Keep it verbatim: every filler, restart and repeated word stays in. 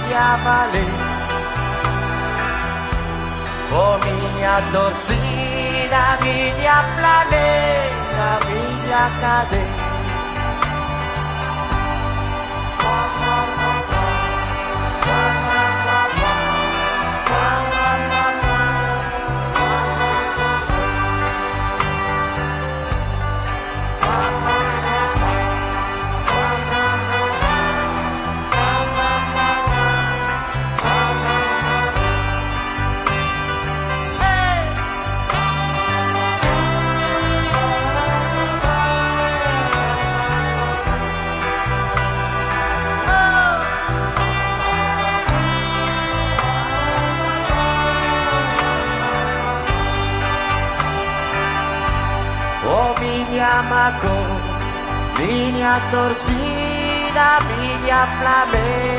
minha vale, oh minha torcida, minha planeta, minha cadeia. Minha mago, minha torcida, minha Flamengo.